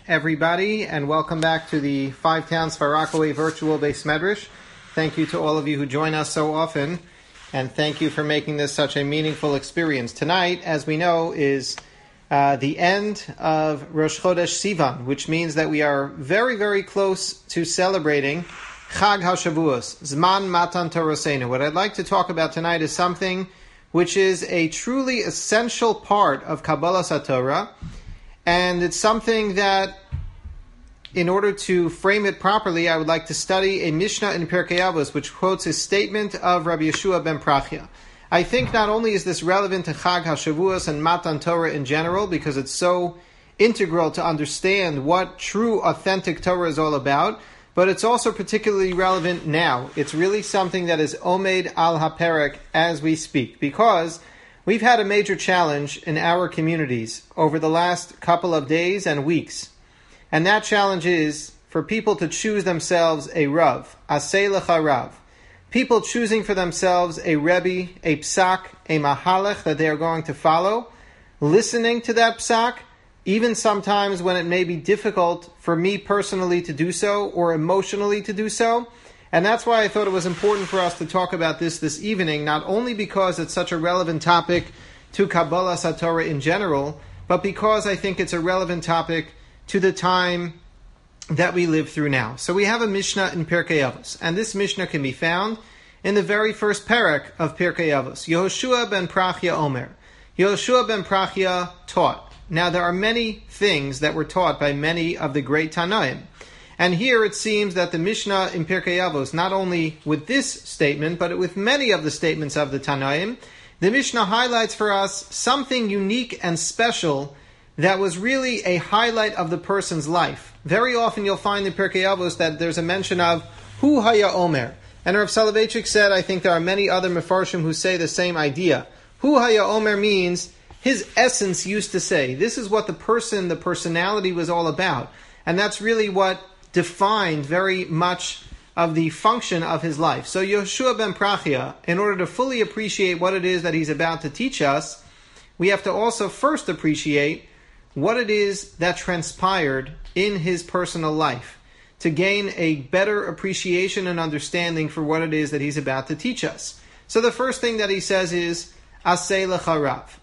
everybody, and welcome back to the Five Towns Far Rockaway Virtual Beis Medrash. Thank you to all of you who join us so often, and thank you for making this such a meaningful experience. Tonight, as we know, is the end of Rosh Chodesh Sivan, which means that we are very, very close to celebrating Chag HaShavuos, Zman Matan Torosenu. What I'd like to talk about tonight is something which is a truly essential part of Kabbalas HaTorah, and it's something that, in order to frame it properly, I would like to study a Mishnah in Pirkei Avos, which quotes a statement of Rabbi Yeshua ben Prachia. I think not only is this relevant to Chag HaShavuos and Matan Torah in general, because it's so integral to understand what true, authentic Torah is all about, but it's also particularly relevant now. It's really something that is Omed al HaPerek as we speak, because we've had a major challenge in our communities over the last couple of days and weeks. And that challenge is for people to choose themselves a Rav, Aseh Lecha Rav. People choosing for themselves a Rebbe, a Psak, a Mahalech that they are going to follow, listening to that Psak, even sometimes when it may be difficult for me personally to do so or emotionally to do so. And that's why I thought it was important for us to talk about this evening, not only because it's such a relevant topic to Kabbalas HaTorah in general, but because I think it's a relevant topic to the time that we live through now. So we have a Mishnah in Pirkei Avos, and this Mishnah can be found in the very first parak of Pirkei Avos. Yehoshua ben Prachia Omer. Yehoshua ben Prachia taught. Now there are many things that were taught by many of the great Tanaim. And here it seems that the Mishnah in Pirkei Avos, not only with this statement, but with many of the statements of the Tanaim, the Mishnah highlights for us something unique and special that was really a highlight of the person's life. Very often you'll find in Pirkei Avos that there's a mention of Hu Haya Omer. And Rav Soloveitchik said, I think there are many other Mefarshim who say the same idea. Hu Haya Omer means his essence used to say. This is what the personality was all about. And that's really what defined very much of the function of his life. So Yehoshua ben Prachia, in order to fully appreciate what it is that he's about to teach us, we have to also first appreciate what it is that transpired in his personal life to gain a better appreciation and understanding for what it is that he's about to teach us. So the first thing that he says is, Aseh Lecha Rav.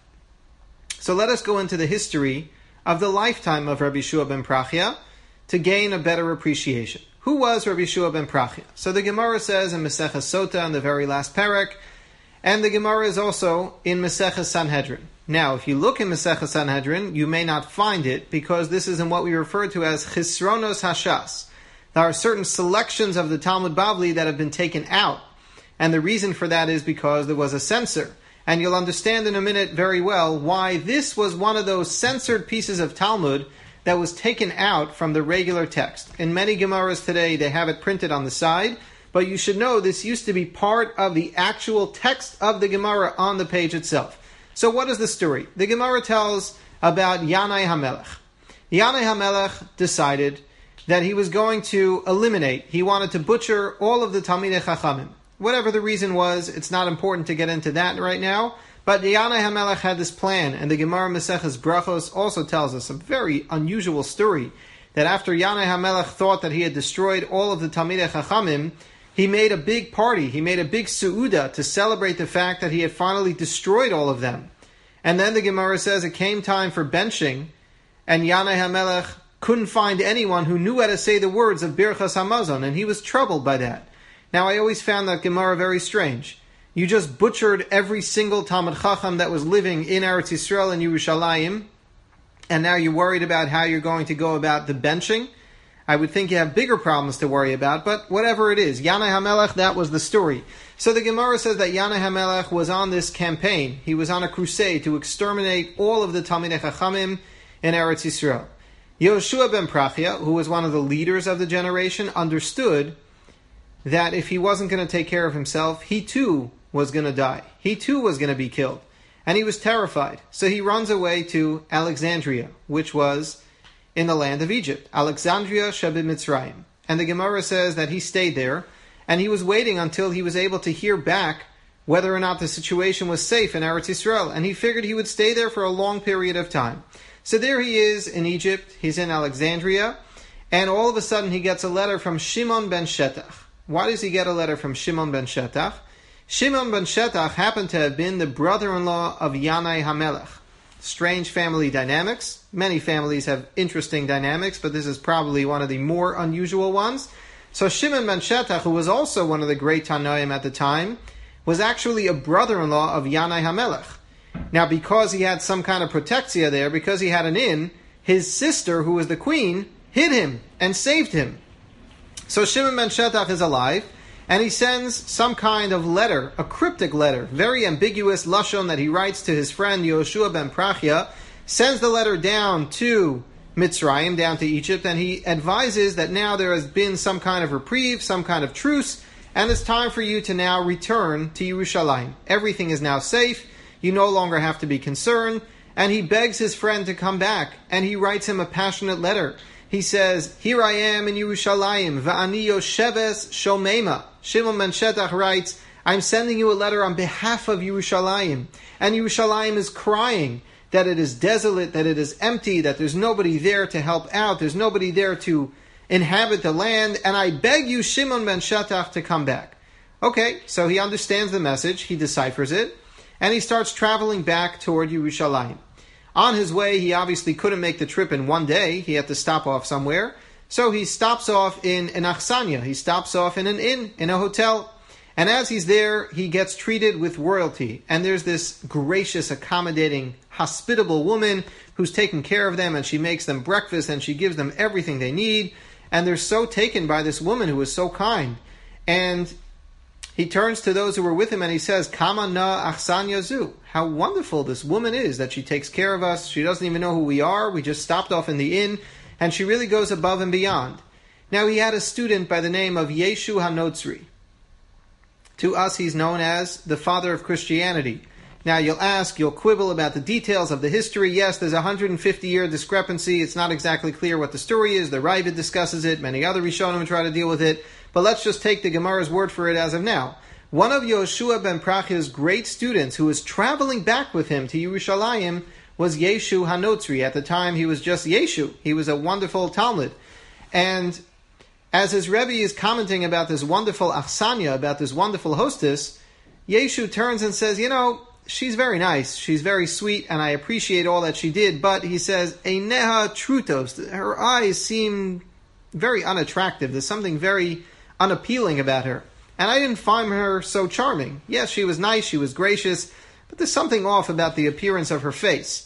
So let us go into the history of the lifetime of Rabbi Yeshua ben Prachia to gain a better appreciation. Who was Rabbi Yeshua ben Prachia? So the Gemara says in Maseches Sota in the very last parak, and the Gemara is also in Maseches Sanhedrin. Now, if you look in Maseches Sanhedrin, you may not find it because this is in what we refer to as Chisronos Hashas. There are certain selections of the Talmud Bavli that have been taken out, and the reason for that is because there was a censor. And you'll understand in a minute very well why this was one of those censored pieces of Talmud that was taken out from the regular text. In many Gemaras today, they have it printed on the side, but you should know this used to be part of the actual text of the Gemara on the page itself. So what is the story? The Gemara tells about Yanai HaMelech. Yanai HaMelech decided that he was going to eliminate, he wanted to butcher all of the Talmidei Chachamim. Whatever the reason was, it's not important to get into that right now. But Yanai HaMelech had this plan, and the Gemara Maseches Brachos also tells us a very unusual story, that after Yanai HaMelech thought that he had destroyed all of the Talmidei Chachamim, he made a big party, he made a big su'uda to celebrate the fact that he had finally destroyed all of them. And then the Gemara says it came time for benching, and Yanai HaMelech couldn't find anyone who knew how to say the words of Birchas Hamazon, and he was troubled by that. Now, I always found that Gemara very strange. You just butchered every single Talmid Chacham that was living in Eretz Yisrael and Yerushalayim, and now you're worried about how you're going to go about the benching. I would think you have bigger problems to worry about, but whatever it is, Yanai HaMelech, that was the story. So the Gemara says that Yanai HaMelech was on this campaign. He was on a crusade to exterminate all of the Talmidei Chachamim in Eretz Yisrael. Yehoshua ben Prachia, who was one of the leaders of the generation, understood that if he wasn't going to take care of himself, he too was going to die. He too was going to be killed. And he was terrified. So he runs away to Alexandria, which was in the land of Egypt. Alexandria Shebim Mitzrayim. And the Gemara says that he stayed there, and he was waiting until he was able to hear back whether or not the situation was safe in Eretz Yisrael. And he figured he would stay there for a long period of time. So there he is in Egypt. He's in Alexandria. And all of a sudden he gets a letter from Shimon ben Shetach. Why does he get a letter from Shimon ben Shetach? Shimon ben Shetach happened to have been the brother-in-law of Yanai HaMelech. Strange family dynamics. Many families have interesting dynamics, but this is probably one of the more unusual ones. So Shimon ben Shetach, who was also one of the great Tanoim at the time, was actually a brother-in-law of Yanai HaMelech. Now, because he had some kind of protectia there, because he had an inn, his sister, who was the queen, hid him and saved him. So Shimon ben Shetach is alive, and he sends some kind of letter, a cryptic letter, very ambiguous lashon that he writes to his friend Yoshua ben Prachia, sends the letter down to Mitzrayim, down to Egypt, and he advises that now there has been some kind of reprieve, some kind of truce, and it's time for you to now return to Yerushalayim. Everything is now safe, you no longer have to be concerned, and he begs his friend to come back, and he writes him a passionate letter. He says, "Here I am in Yerushalayim, va'ani yosheves shomema." Shimon ben Shetach writes, "I'm sending you a letter on behalf of Yerushalayim, and Yerushalayim is crying that it is desolate, that it is empty, that there's nobody there to help out, there's nobody there to inhabit the land, and I beg you, Shimon ben Shetach, to come back." Okay, so he understands the message, he deciphers it, and he starts traveling back toward Yerushalayim. On his way, he obviously couldn't make the trip in one day. He had to stop off somewhere. So he stops off in an achsanya. He stops off in an inn, in a hotel. And as he's there, he gets treated with royalty. And there's this gracious, accommodating, hospitable woman who's taking care of them, and she makes them breakfast, and she gives them everything they need. And they're so taken by this woman who is so kind. And he turns to those who were with him and he says, "Kama na achsanya zu." How wonderful this woman is that she takes care of us. She doesn't even know who we are. We just stopped off in the inn, and she really goes above and beyond. Now, he had a student by the name of Yeshu HaNotzri. To us, he's known as the father of Christianity. Now, you'll quibble about the details of the history. Yes, there's a 150-year discrepancy. It's not exactly clear what the story is. The Ravid discusses it. Many other Rishonim try to deal with it. But let's just take the Gemara's word for it as of now. One of Yoshua ben Prachia's great students who was traveling back with him to Yerushalayim was Yeshu HaNotzri. At the time, he was just Yeshu. He was a wonderful Talmud. And as his Rebbe is commenting about this wonderful achsanya, about this wonderful hostess, Yeshu turns and says, she's very nice, she's very sweet, and I appreciate all that she did, but he says, Eineha trutos, her eyes seem very unattractive. There's something very unappealing about her. And I didn't find her so charming. Yes, she was nice, she was gracious, but there's something off about the appearance of her face.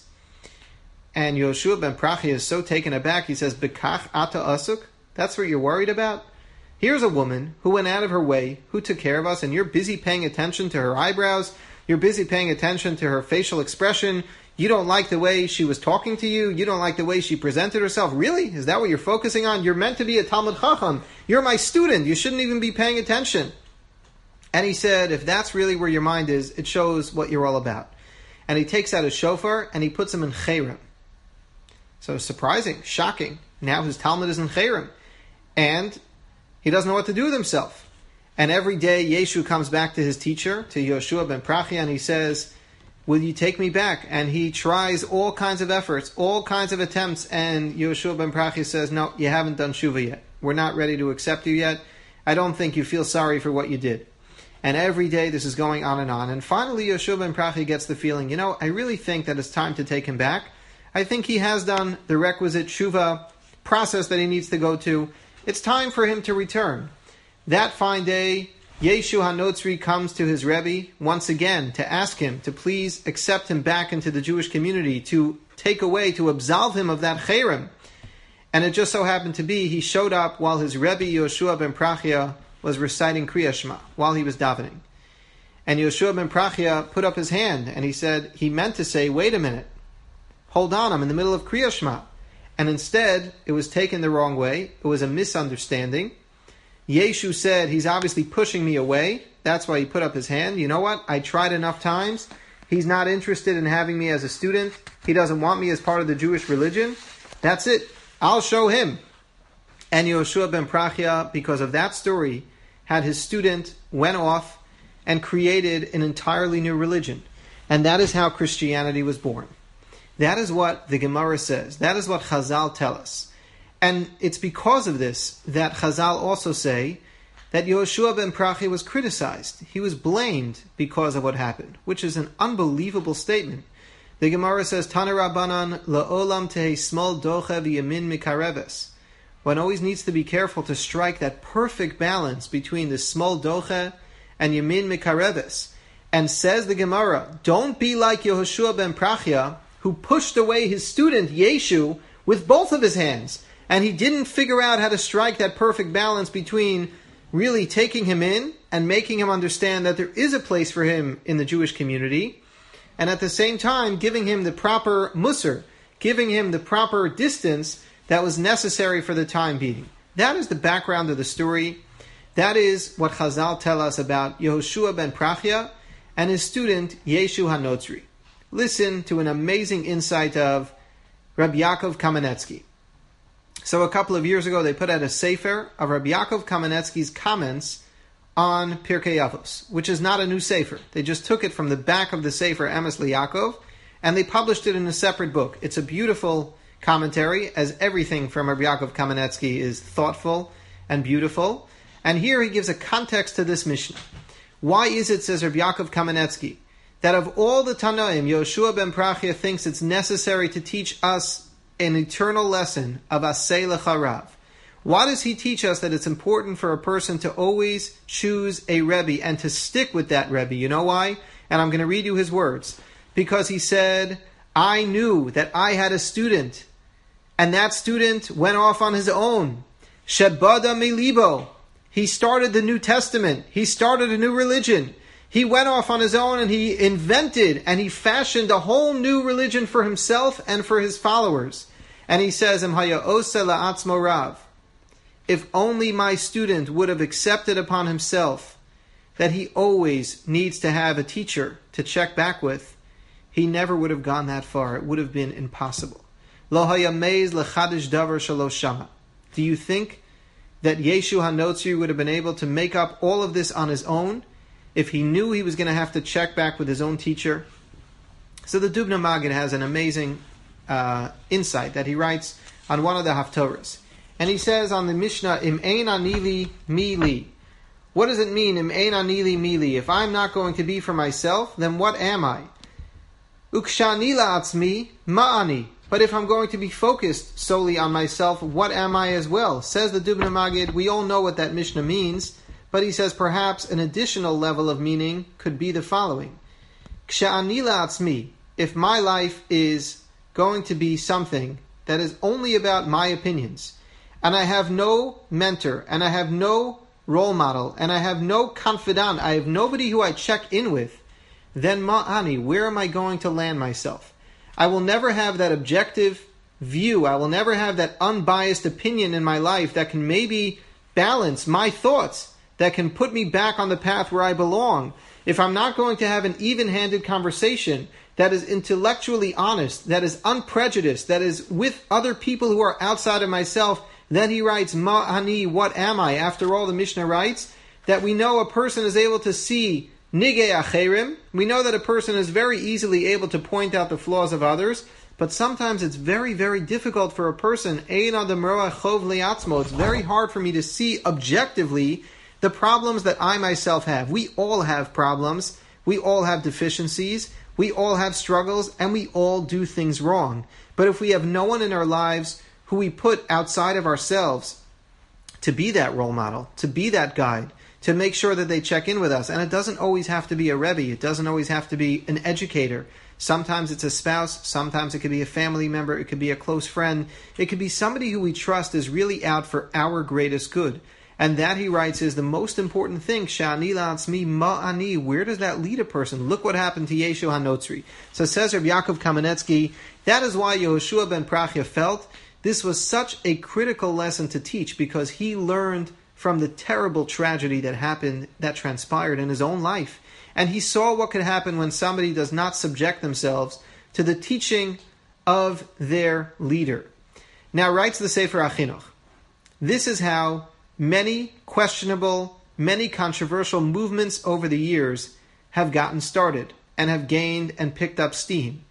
And Yoshua ben Prachia is so taken aback, he says, Bekach ata asuk? That's what you're worried about? Here's a woman who went out of her way, who took care of us, and you're busy paying attention to her eyebrows, you're busy paying attention to her facial expression, you don't like the way she was talking to you, you don't like the way she presented herself. Really? Is that what you're focusing on? You're meant to be a Talmud Chacham. You're my student. You shouldn't even be paying attention. And he said, if that's really where your mind is, it shows what you're all about. And he takes out a shofar and he puts him in Cherem. So surprising, shocking. Now his Talmud is in Cherem. And he doesn't know what to do with himself. And every day Yeshu comes back to his teacher, to Yoshua ben Prachia, and he says, will you take me back? And he tries all kinds of efforts, all kinds of attempts, and Yoshua ben Prachia says, no, you haven't done Shuvah yet. We're not ready to accept you yet. I don't think you feel sorry for what you did. And every day this is going on. And finally Yoshua ben Prachia gets the feeling, I really think that it's time to take him back. I think he has done the requisite Shuvah process that he needs to go to. It's time for him to return. That fine day, Yeshu HaNotzri comes to his Rebbe once again to ask him to please accept him back into the Jewish community, to take away, to absolve him of that Cherem. And it just so happened to be he showed up while his Rebbe Yoshua ben Prachia was reciting Kriya Shema, while he was davening. And Yoshua ben Prachia put up his hand and he said, he meant to say, wait a minute, hold on, I'm in the middle of Kriya Shema. And instead, it was taken the wrong way. It was a misunderstanding. Yeshu said, he's obviously pushing me away. That's why he put up his hand. You know what? I tried enough times. He's not interested in having me as a student. He doesn't want me as part of the Jewish religion. That's it. I'll show him. And Yoshua ben Prachia, because of that story, had his student went off and created an entirely new religion. And that is how Christianity was born. That is what the Gemara says. That is what Chazal tell us. And it's because of this that Chazal also say that Yehoshua ben Prachi was criticized. He was blamed because of what happened, which is an unbelievable statement. The Gemara says, Tana Rabbanan la'olam tehe small docha v'yamin mikareves. One always needs to be careful to strike that perfect balance between the small docha and yamin mikareves. And says the Gemara, don't be like Yehoshua ben Prachia, who pushed away his student Yeshu with both of his hands. And he didn't figure out how to strike that perfect balance between really taking him in and making him understand that there is a place for him in the Jewish community, and at the same time giving him the proper musar, giving him the proper distance that was necessary for the time being. That is the background of the story. That is what Chazal tell us about Yehoshua ben Prachia and his student Yeshu HaNotzri. Listen to an amazing insight of Rabbi Yaakov Kamenetsky. So a couple of years ago, they put out a sefer of Rabbi Yaakov Kamenetsky's comments on Pirkei Avos, which is not a new sefer. They just took it from the back of the sefer Emes LeYaakov, and they published it in a separate book. It's a beautiful commentary, as everything from Rabbi Yaakov Kamenetsky is thoughtful and beautiful. And here he gives a context to this Mishnah. Why is it, says Rabbi Yaakov Kamenetsky, that of all the Tanoim, Yehoshua ben Prachia thinks it's necessary to teach us an eternal lesson of Aseh L'Charav? Why does he teach us that it's important for a person to always choose a Rebbe and to stick with that Rebbe? You know why? And I'm going to read you his words. Because he said, I knew that I had a student, and that student went off on his own. Shebada Melibo. He started the New Testament. He started a new religion. He went off on his own and he invented and he fashioned a whole new religion for himself and for his followers. And he says, if only my student would have accepted upon himself that he always needs to have a teacher to check back with, he never would have gone that far. It would have been impossible. Do you think that Yeshu HaNotzri would have been able to make up all of this on his own if he knew he was going to have to check back with his own teacher? So the Dubno Maggid has an amazing insight that he writes on one of the Haftorahs. And he says on the Mishnah, Im ein anili mili. What does it mean, Im ein anili mili? If I'm not going to be for myself, then what am I? Ukshani la'atzmi ma'ani. But if I'm going to be focused solely on myself, what am I as well? Says the Dubno Maggid, we all know what that Mishnah means, but he says perhaps an additional level of meaning could be the following. Ksha'ani la'atzmi. If my life is going to be something that is only about my opinions, and I have no mentor, and I have no role model, and I have no confidant, I have nobody who I check in with, then ma'ani, where am I going to land myself? I will never have that objective view. I will never have that unbiased opinion in my life that can maybe balance my thoughts, that can put me back on the path where I belong. If I'm not going to have an even-handed conversation that is intellectually honest, that is unprejudiced, that is with other people who are outside of myself, then he writes, Ma'ani, what am I? After all, the Mishnah writes that we know a person is able to see Nigei Acherim. We know that a person is very easily able to point out the flaws of others, but sometimes it's very, very difficult for a person. It's very hard for me to see objectively the problems that I myself have. We all have problems. We all have deficiencies. We all have struggles, and we all do things wrong. But if we have no one in our lives who we put outside of ourselves to be that role model, to be that guide, to make sure that they check in with us. And it doesn't always have to be a Rebbe. It doesn't always have to be an educator. Sometimes it's a spouse. Sometimes it could be a family member. It could be a close friend. It could be somebody who we trust is really out for our greatest good. And that, he writes, is the most important thing. Sha'ani la'atzmi ma'ani. Where does that lead a person? Look what happened to Yeshu HaNotzri. So says Rabbi Yaakov Kamenetsky, that is why Yehoshua ben Prachia felt this was such a critical lesson to teach, because he learned from the terrible tragedy that happened, that transpired in his own life. And he saw what could happen when somebody does not subject themselves to the teaching of their leader. Now, writes the Sefer HaChinuch, this is how many questionable, many controversial movements over the years have gotten started and have gained and picked up steam.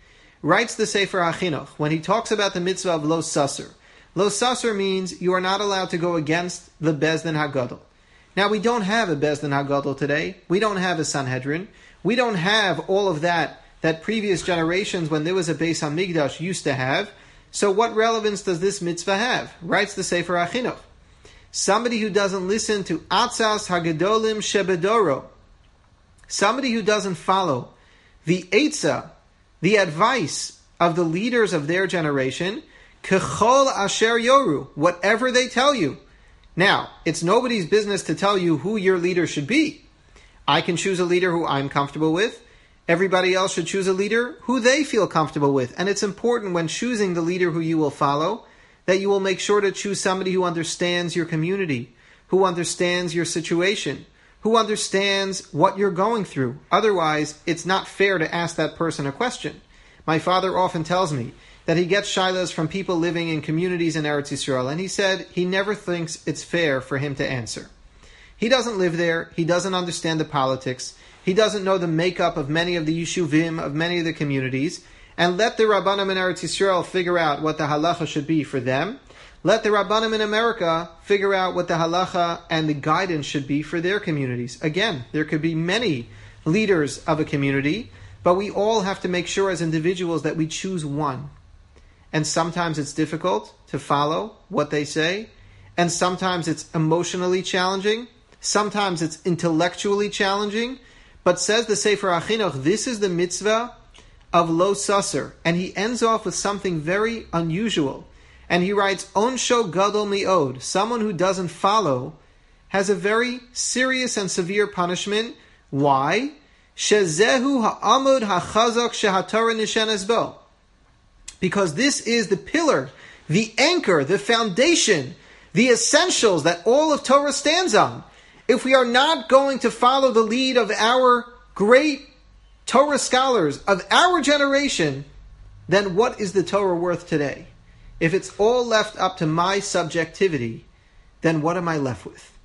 writes the Sefer HaChinuch, when he talks about the mitzvah of lo sasser. Lo sasser means you are not allowed to go against the Beis Din HaGadol. Now, we don't have a Beis Din HaGadol today. We don't have a Sanhedrin. We don't have all of that previous generations, when there was a Beis HaMikdash, used to have. So what relevance does this mitzvah have? Writes the Sefer HaChinuch. Somebody who doesn't listen to Atzas HaGedolim Shebedoro, somebody who doesn't follow the Eitzah, the advice of the leaders of their generation, Kechol Asher Yoru, whatever they tell you. Now, it's nobody's business to tell you who your leader should be. I can choose a leader who I'm comfortable with. Everybody else should choose a leader who they feel comfortable with. And it's important when choosing the leader who you will follow that you will make sure to choose somebody who understands your community, who understands your situation, who understands what you're going through. Otherwise, it's not fair to ask that person a question. My father often tells me that he gets shilas from people living in communities in Eretz Yisrael, and he said he never thinks it's fair for him to answer. He doesn't live there. He doesn't understand the politics. He doesn't know the makeup of many of the yeshuvim, of many of the communities. And let the Rabbanim in Eretz Yisrael figure out what the halacha should be for them. Let the Rabbanim in America figure out what the halacha and the guidance should be for their communities. Again, there could be many leaders of a community, but we all have to make sure as individuals that we choose one. And sometimes it's difficult to follow what they say, and sometimes it's emotionally challenging, sometimes it's intellectually challenging, but says the Sefer HaChinuch, this is the mitzvah of lo sasser. And he ends off with something very unusual. And he writes, Onsho gadol mi'od. Someone who doesn't follow has a very serious and severe punishment. Why? Shezehu ha'amud ha'chazak shehatorah nishenes bo. Because this is the pillar, the anchor, the foundation, the essentials that all of Torah stands on. If we are not going to follow the lead of our great Torah scholars of our generation, then what is the Torah worth today? If it's all left up to my subjectivity, then what am I left with?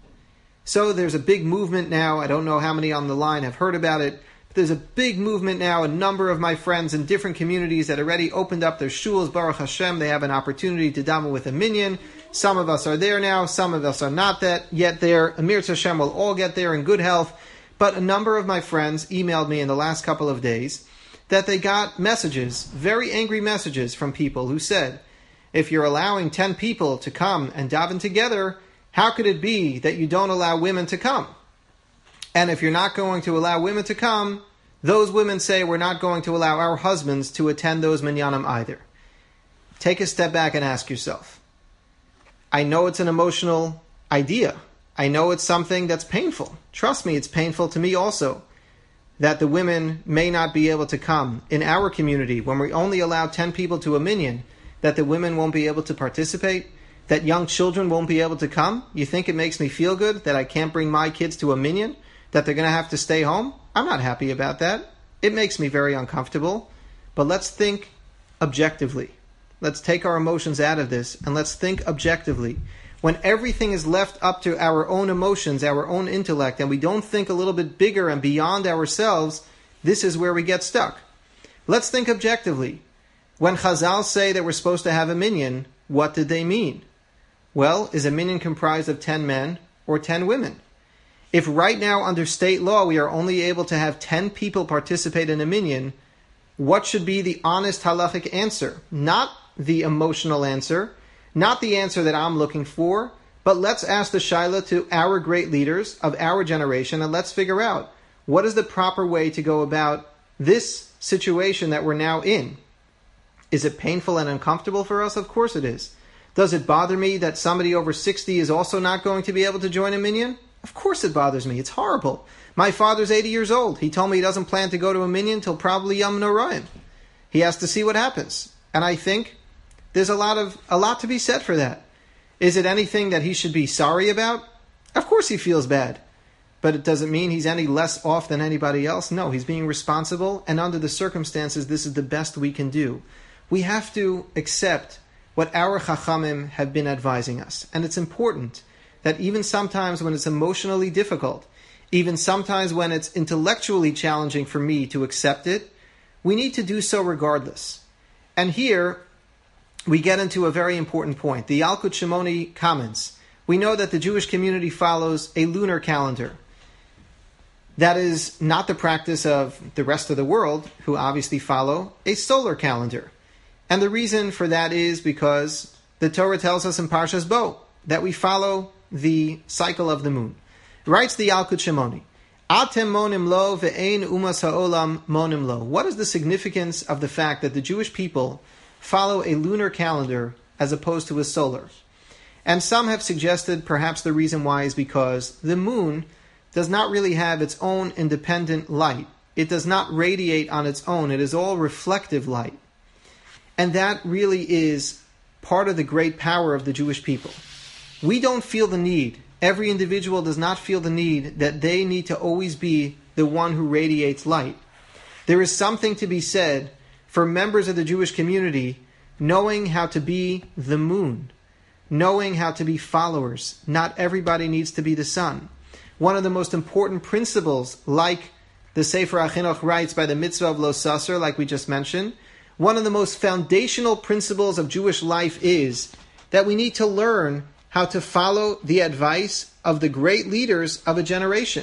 So there's a big movement now. I don't know how many on the line have heard about it, but there's a big movement now. A number of my friends in different communities that already opened up their shuls, Baruch Hashem. They have an opportunity to daven with a minyan. Some of us are there now. Some of us are not yet there. Amir Hashem will all get there in good health. But a number of my friends emailed me in the last couple of days that they got messages, very angry messages from people who said, if you're allowing 10 people to come and daven together, how could it be that you don't allow women to come? And if you're not going to allow women to come, those women say we're not going to allow our husbands to attend those minyanim either. Take a step back and ask yourself. I know it's an emotional idea. I know it's something that's painful. Trust me, it's painful to me also that the women may not be able to come. In our community, when we only allow 10 people to a minyan, that the women won't be able to participate, that young children won't be able to come. You think it makes me feel good that I can't bring my kids to a minyan, that they're going to have to stay home? I'm not happy about that. It makes me very uncomfortable. But let's think objectively. Let's take our emotions out of this and let's think objectively. When everything is left up to our own emotions, our own intellect, and we don't think a little bit bigger and beyond ourselves, this is where we get stuck. Let's think objectively. When Chazal say that we're supposed to have a minyan, what did they mean? Well, is a minyan comprised of 10 men or 10 women? If right now under state law we are only able to have 10 people participate in a minyan, what should be the honest halachic answer? Not the emotional answer, not the answer that I'm looking for, but let's ask the shaila to our great leaders of our generation and let's figure out what is the proper way to go about this situation that we're now in. Is it painful and uncomfortable for us? Of course it is. Does it bother me that somebody over 60 is also not going to be able to join a minyan? Of course it bothers me. It's horrible. My father's 80 years old. He told me he doesn't plan to go to a minyan till probably Yom Noraim. He has to see what happens. And I think there's a lot to be said for that. Is it anything that he should be sorry about? Of course he feels bad. But it doesn't mean he's any less off than anybody else. No, he's being responsible, and under the circumstances, this is the best we can do. We have to accept what our Chachamim have been advising us. And it's important that even sometimes when it's emotionally difficult, even sometimes when it's intellectually challenging for me to accept it, we need to do so regardless. And here we get into a very important point. The Yalkut Shimoni comments, we know that the Jewish community follows a lunar calendar. That is not the practice of the rest of the world, who obviously follow a solar calendar. And the reason for that is because the Torah tells us in Parshas Bo that we follow the cycle of the moon. Writes the Yalkut Shimoni, Atem monim lo ve'ein umas ha'olam monim lo. What is the significance of the fact that the Jewish people follow a lunar calendar as opposed to a solar? And some have suggested perhaps the reason why is because the moon does not really have its own independent light. It does not radiate on its own. It is all reflective light. And that really is part of the great power of the Jewish people. We don't feel the need. Every individual does not feel the need that they need to always be the one who radiates light. There is something to be said for members of the Jewish community knowing how to be the moon, knowing how to be followers. Not everybody needs to be the sun. One of the most important principles, like the Sefer HaChinuch writes by the mitzvah of Lo Sasser, like we just mentioned, one of the most foundational principles of Jewish life is that we need to learn how to follow the advice of the great leaders of a generation.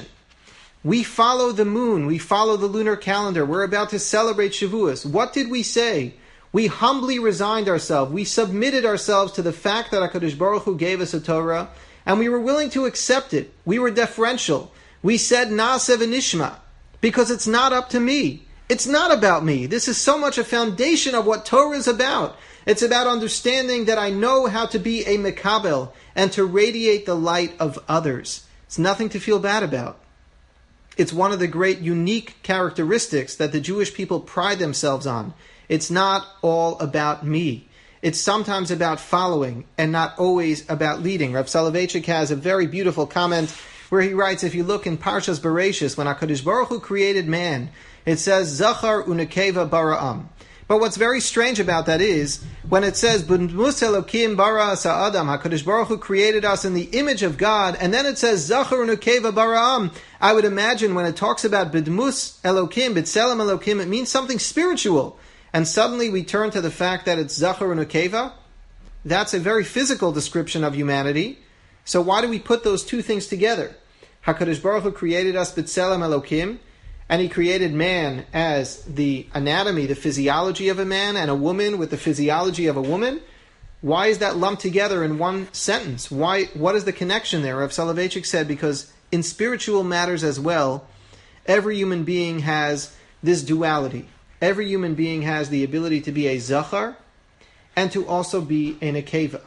We follow the moon. We follow the lunar calendar. We're about to celebrate Shavuos. What did we say? We humbly resigned ourselves. We submitted ourselves to the fact that HaKadosh Baruch Hu gave us a Torah, and we were willing to accept it. We were deferential. We said Naaseh v'nishma, because it's not up to me. It's not about me. This is so much a foundation of what Torah is about. It's about understanding that I know how to be a mekabel and to radiate the light of others. It's nothing to feel bad about. It's one of the great unique characteristics that the Jewish people pride themselves on. It's not all about me. It's sometimes about following and not always about leading. Rav Soloveitchik has a very beautiful comment where he writes, if you look in Parshas Bereshis, when HaKadosh Baruch Hu created man, it says, Zachar unekeva bara'am. But what's very strange about that is, when it says, B'dmus Elokim bara sa'adam, HaKadosh Baruch Hu created us in the image of God, and then it says, Zachar unekeva bara'am. I would imagine when it talks about B'dmus Elokim, B'tselem Elokim, it means something spiritual. And suddenly we turn to the fact that it's Zachar unekeva. That's a very physical description of humanity. So why do we put those two things together? HaKadosh Baruch Hu created us B'tselem Elokim, and he created man as the anatomy, the physiology of a man, and a woman with the physiology of a woman. Why is that lumped together in one sentence? What is the connection there? Rav Soloveitchik said, because in spiritual matters as well, every human being has this duality. Every human being has the ability to be a zachar and to also be a nekeva.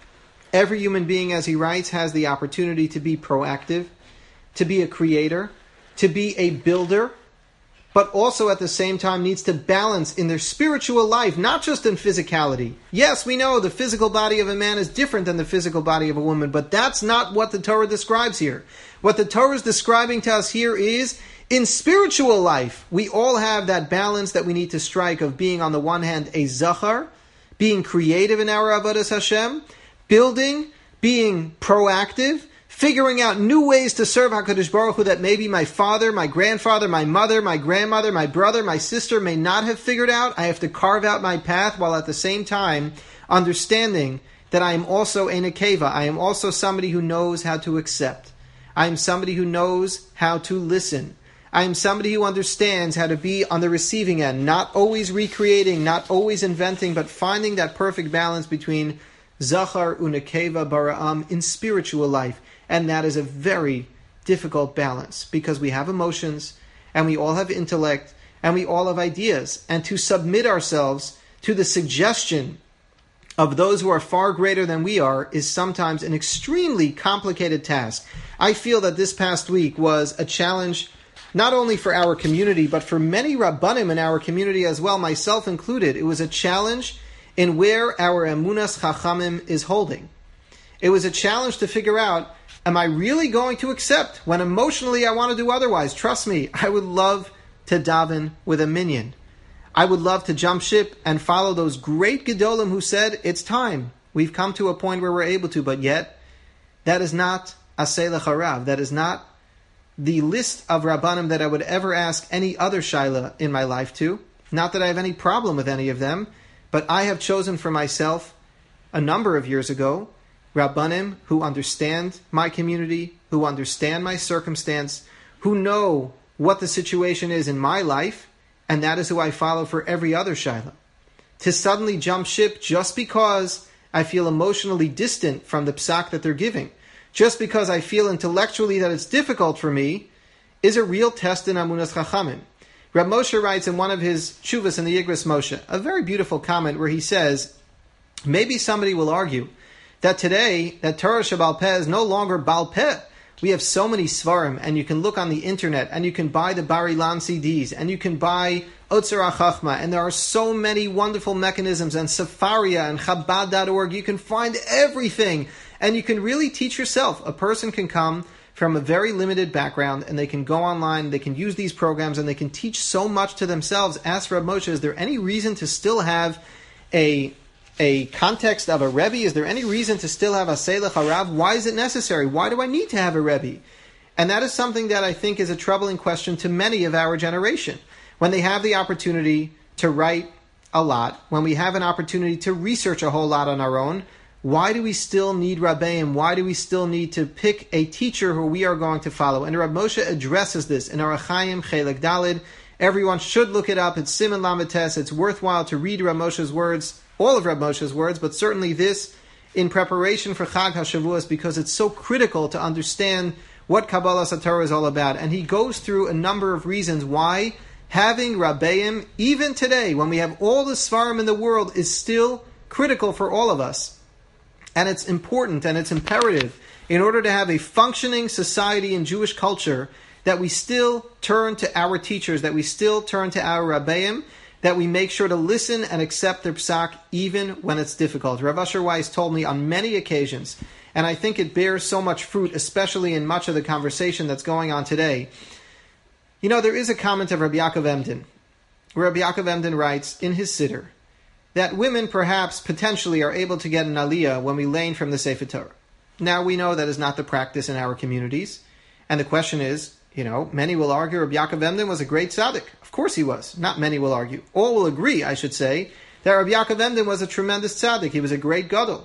Every human being, as he writes, has the opportunity to be proactive, to be a creator, to be a builder, but also at the same time needs to balance in their spiritual life, not just in physicality. Yes, we know the physical body of a man is different than the physical body of a woman, but that's not what the Torah describes here. What the Torah is describing to us here is, in spiritual life, we all have that balance that we need to strike of being, on the one hand, a zachar, being creative in our avodas Hashem, building, being proactive, figuring out new ways to serve HaKadosh Baruch Hu that maybe my father, my grandfather, my mother, my grandmother, my brother, my sister may not have figured out. I have to carve out my path while at the same time understanding that I am also a nekeva. I am also somebody who knows how to accept. I am somebody who knows how to listen. I am somebody who understands how to be on the receiving end, not always recreating, not always inventing, but finding that perfect balance between Zachar unekeva bara'am in spiritual life. And that is a very difficult balance because we have emotions and we all have intellect and we all have ideas. And to submit ourselves to the suggestion of those who are far greater than we are is sometimes an extremely complicated task. I feel that this past week was a challenge not only for our community, but for many Rabbanim in our community as well, myself included. It was a challenge in where our Emunas Chachamim is holding. It was a challenge to figure out, am I really going to accept when emotionally I want to do otherwise? Trust me, I would love to daven with a minyan. I would love to jump ship and follow those great Gedolim who said, it's time. We've come to a point where we're able to, but yet, that is not Aseh L'Charav. That is not the list of Rabbanim that I would ever ask any other Shaila in my life to. Not that I have any problem with any of them, But I have chosen for myself a number of years ago Rabbanim who understand my community, who understand my circumstance, who know what the situation is in my life, and that is who I follow for every other Shaila. To suddenly jump ship just because I feel emotionally distant from the psak that they're giving, just because I feel intellectually that it's difficult for me, is a real test in Amunas Chachamim. Rab Moshe writes in one of his Shuvas in the Yigras Moshe, a very beautiful comment where he says, maybe somebody will argue that today, that Torah Shebal Peh is no longer Bal Peh. We have so many Svarim, and you can look on the internet, and you can buy the Bar Ilan CDs, and you can buy Otzar HaChachma, and there are so many wonderful mechanisms, and Sefaria, and Chabad.org. You can find everything, and you can really teach yourself. A person can come from a very limited background, and they can go online, they can use these programs, and they can teach so much to themselves. Ask Rab Moshe, is there any reason to still have a context of a Rebbe? Is there any reason to still have a Seilach Harav? Why is it necessary? Why do I need to have a Rebbe? And that is something that I think is a troubling question to many of our generation. When they have the opportunity to write a lot, when we have an opportunity to research a whole lot on our own, why do we still need Rabbeim? Why do we still need to pick a teacher who we are going to follow? And Rab Moshe addresses this in Orach Chaim Chelek Dalid. Everyone should look it up. It's Siman Lamed Tes. It's worthwhile to read Rab Moshe's words, all of Rab Moshe's words, but certainly this in preparation for Chag HaShavuos, because it's so critical to understand what Kabbalah Satorah is all about. And he goes through a number of reasons why having Rabbeim, even today, when we have all the Svarim in the world, is still critical for all of us. And it's important and it's imperative in order to have a functioning society in Jewish culture that we still turn to our teachers, that we still turn to our Rabbeim, that we make sure to listen and accept their psak even when it's difficult. Rav Asher Weiss told me on many occasions, and I think it bears so much fruit, especially in much of the conversation that's going on today. You know, there is a comment of Rabbi Yaakov Emden, where Rabbi Yaakov Emden writes in his Siddur that women perhaps potentially are able to get an aliyah when we learn from the Sefer Torah. Now we know that is not the practice in our communities, and the question is, you know, many will argue Rabbi Yaakov Emden was a great tzaddik. Of course he was. Not many will argue. All will agree, I should say, that Rabbi Yaakov Emden was a tremendous tzaddik. He was a great gadol.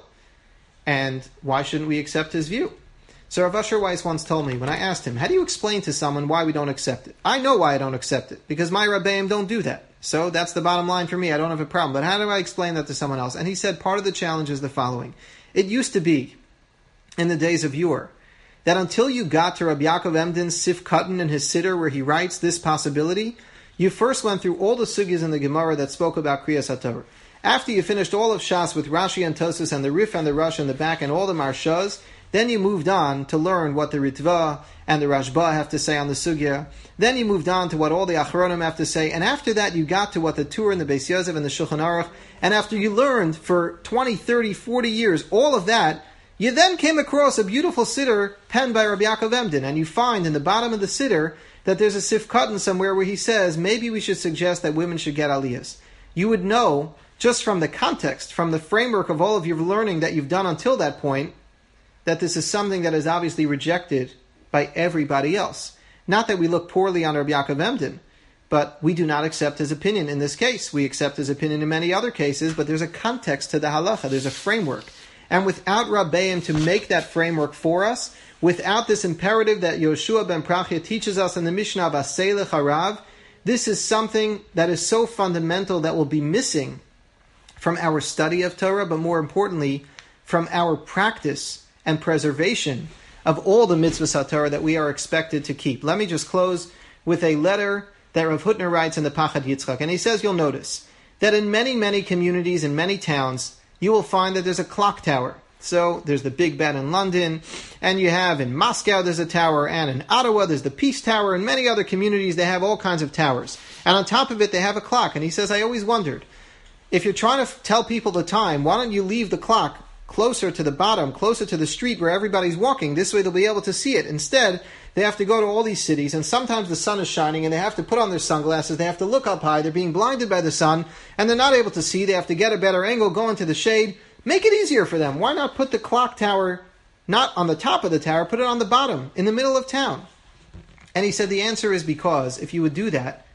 And why shouldn't we accept his view? So Rav Asher Weiss once told me, when I asked him, how do you explain to someone why we don't accept it? I know why I don't accept it, because my Rabbeim don't do that. So that's the bottom line for me. I don't have a problem. But how do I explain that to someone else? And he said, part of the challenge is the following. It used to be, in the days of yore, that until you got to Rabbi Yaakov Emden's Sif Katan in his Siddur, where he writes this possibility, you first went through all the sugyas in the Gemara that spoke about Kriyas HaTorah. After you finished all of Shas with Rashi and Tosas and the Rif and the Rush in the back and all the Marshas, then you moved on to learn what the Ritva and the Rashba have to say on the sugya. Then you moved on to what all the Achronim have to say. And after that, you got to what the Tur and the Beis Yosef and the Shulchan Aruch. And after you learned for 20, 30, 40 years, all of that, you then came across a beautiful Siddur penned by Rabbi Yaakov Emden. And you find in the bottom of the Siddur that there's a Sif Katan somewhere where he says, maybe we should suggest that women should get aliyahs. You would know, just from the context, from the framework of all of your learning that you've done until that point, that this is something that is obviously rejected by everybody else. Not that we look poorly on Rabbi Yaakov Emden, but we do not accept his opinion in this case. We accept his opinion in many other cases, but there's a context to the halacha, there's a framework. And without Rabbeim to make that framework for us, without this imperative that Yoshua ben Prachya teaches us in the Mishnah of Asei L'Charav, this is something that is so fundamental that will be missing from our study of Torah, but more importantly, from our practice and preservation of all the mitzvahs HaTorah that we are expected to keep. Let me just close with a letter that Rav Hutner writes in the Pachad Yitzchak. And he says, you'll notice that in many, many communities, in many towns, you will find that there's a clock tower. So there's the Big Ben in London, and you have in Moscow there's a tower, and in Ottawa there's the Peace Tower, and many other communities they have all kinds of towers. And on top of it they have a clock. And he says, I always wondered, if you're trying to tell people the time, why don't you leave the clock closer to the bottom, closer to the street where everybody's walking? This way they'll be able to see it. Instead, they have to go to all these cities, and sometimes the sun is shining, and they have to put on their sunglasses, they have to look up high, they're being blinded by the sun, and they're not able to see, they have to get a better angle, go into the shade. Make it easier for them. Why not put the clock tower not on the top of the tower, put it on the bottom, in the middle of town? And he said the answer is because if you would do that,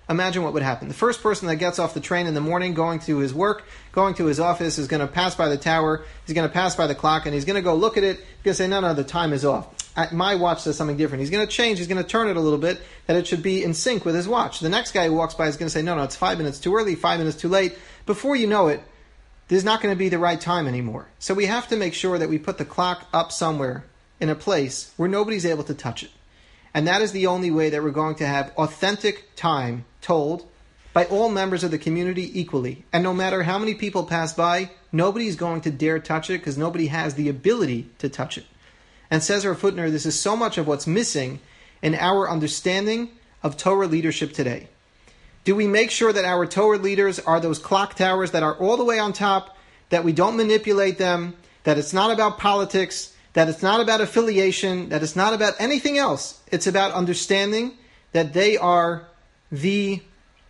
imagine what would happen. The first person that gets off the train in the morning, going to his work, going to his office, is going to pass by the tower, he's going to pass by the clock, and he's going to go look at it, he's going to say, no, the time is off. My watch says something different. He's going to change, he's going to turn it a little bit, that it should be in sync with his watch. The next guy who walks by is going to say, no, it's 5 minutes too early, 5 minutes too late. Before you know it, there's not going to be the right time anymore. So we have to make sure that we put the clock up somewhere in a place where nobody's able to touch it. And that is the only way that we're going to have authentic time told by all members of the community equally. And no matter how many people pass by, nobody's going to dare touch it because nobody has the ability to touch it. And says Rav Hutner, this is so much of what's missing in our understanding of Torah leadership today. Do we make sure that our Torah leaders are those clock towers that are all the way on top, that we don't manipulate them, that it's not about politics, that it's not about affiliation, that it's not about anything else? It's about understanding that they are the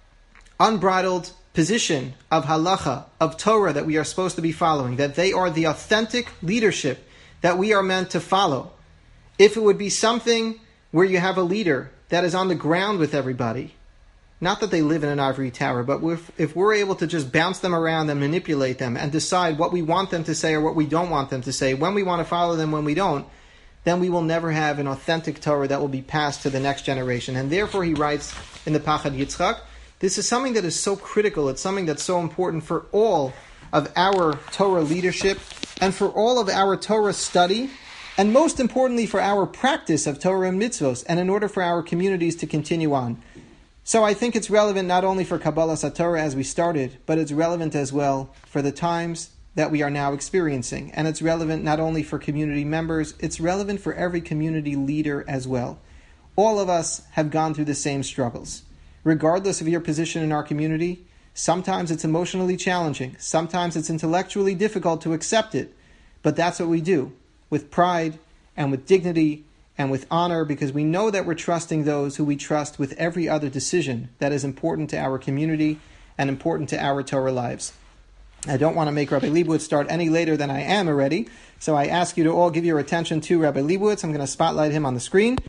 unbridled position of halacha, of Torah that we are supposed to be following, that they are the authentic leadership that we are meant to follow. If it would be something where you have a leader that is on the ground with everybody, not that they live in an ivory tower, but if we're able to just bounce them around and manipulate them and decide what we want them to say or what we don't want them to say, when we want to follow them, when we don't, then we will never have an authentic Torah that will be passed to the next generation. And therefore he writes in the Pachad Yitzchak, this is something that is so critical, it's something that's so important for all of our Torah leadership and for all of our Torah study, and most importantly for our practice of Torah and mitzvos, and in order for our communities to continue on. So I think it's relevant not only for Kabbalas HaTorah as we started, but it's relevant as well for the times that we are now experiencing. And it's relevant not only for community members, it's relevant for every community leader as well. All of us have gone through the same struggles. Regardless of your position in our community, sometimes it's emotionally challenging, sometimes it's intellectually difficult to accept it, but that's what we do, with pride and with dignity and with honor, because we know that we're trusting those who we trust with every other decision that is important to our community and important to our Torah lives. I don't want to make Rabbi Leibowitz start any later than I am already, so I ask you to all give your attention to Rabbi Leibowitz. I'm going to spotlight him on the screen.